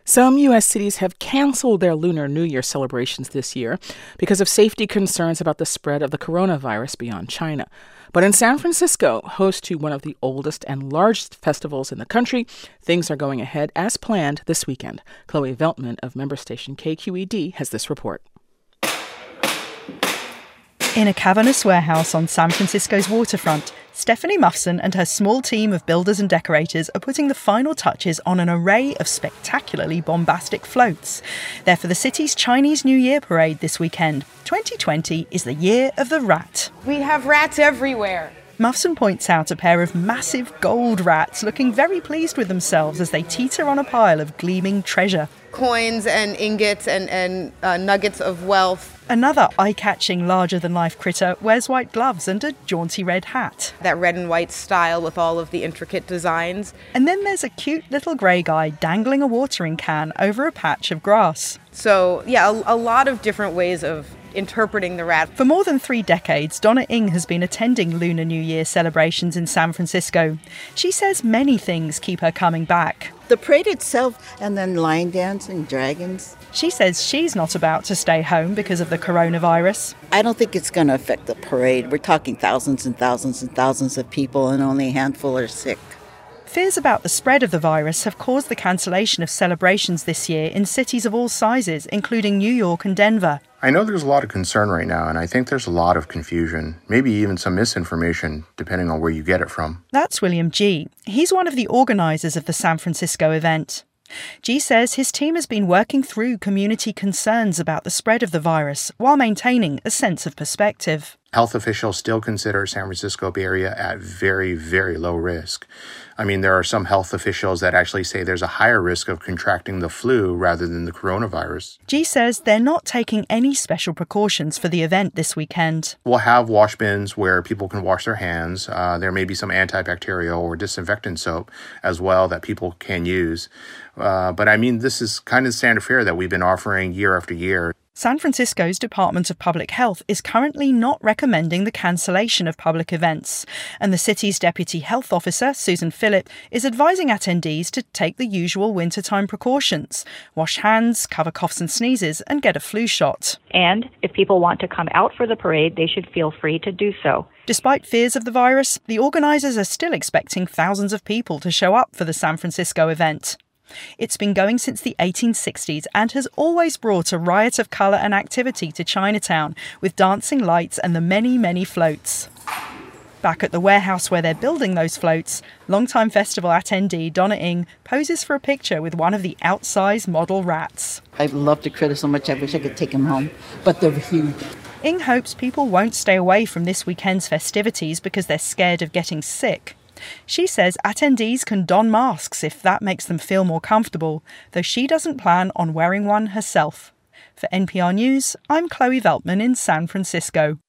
Some U.S. cities have canceled their Lunar New Year celebrations this year because of safety concerns about the spread of the coronavirus beyond China. But in San Francisco, host to one of the oldest and largest festivals in the country, things are going ahead as planned this weekend. Chloe Veltman of member station KQED has this report. In a cavernous warehouse on San Francisco's waterfront, Stephanie Muffson and her small team of builders and decorators are putting the final touches on an array of spectacularly bombastic floats. They're for the city's Chinese New Year parade this weekend. 2020 is the year of the rat. We have rats everywhere. Muffson points out a pair of massive gold rats looking very pleased with themselves as they teeter on a pile of gleaming treasure. Coins and ingots and nuggets of wealth. Another eye-catching, larger-than-life critter wears white gloves and a jaunty red hat. That red and white style with all of the intricate designs. And then there's a cute little grey guy dangling a watering can over a patch of grass. So, yeah, a lot of different ways of interpreting the rat. For more than 3 decades, Donna Ng has been attending Lunar New Year celebrations in San Francisco. She says many things keep her coming back. The parade itself, and then line dancing, dragons. She says she's not about to stay home because of the coronavirus. I don't think it's going to affect the parade. We're talking thousands and thousands and thousands of people, and only a handful are sick. Fears about the spread of the virus have caused the cancellation of celebrations this year in cities of all sizes, including New York and Denver. I know there's a lot of concern right now, and I think there's a lot of confusion, maybe even some misinformation, depending on where you get it from. That's William G. He's one of the organisers of the San Francisco event. G says his team has been working through community concerns about the spread of the virus while maintaining a sense of perspective. Health officials still consider San Francisco Bay Area at very, very low risk. I mean, there are some health officials that actually say there's a higher risk of contracting the flu rather than the coronavirus. G says they're not taking any special precautions for the event this weekend. We'll have wash bins where people can wash their hands. There may be some antibacterial or disinfectant soap as well that people can use. But I mean, this is kind of standard fare that we've been offering year after year. San Francisco's Department of Public Health is currently not recommending the cancellation of public events, and the city's Deputy Health Officer, Susan Phillip, is advising attendees to take the usual wintertime precautions: wash hands, cover coughs and sneezes, and get a flu shot. And if people want to come out for the parade, they should feel free to do so. Despite fears of the virus, the organisers are still expecting thousands of people to show up for the San Francisco event. It's been going since the 1860s and has always brought a riot of colour and activity to Chinatown, with dancing lights and the many, many floats. Back at the warehouse where they're building those floats, longtime festival attendee Donna Ng poses for a picture with one of the outsized model rats. I love the critter so much I wish I could take him home, but they're huge. Ng hopes people won't stay away from this weekend's festivities because they're scared of getting sick. She says attendees can don masks if that makes them feel more comfortable, though she doesn't plan on wearing one herself. For NPR News, I'm Chloe Veltman in San Francisco.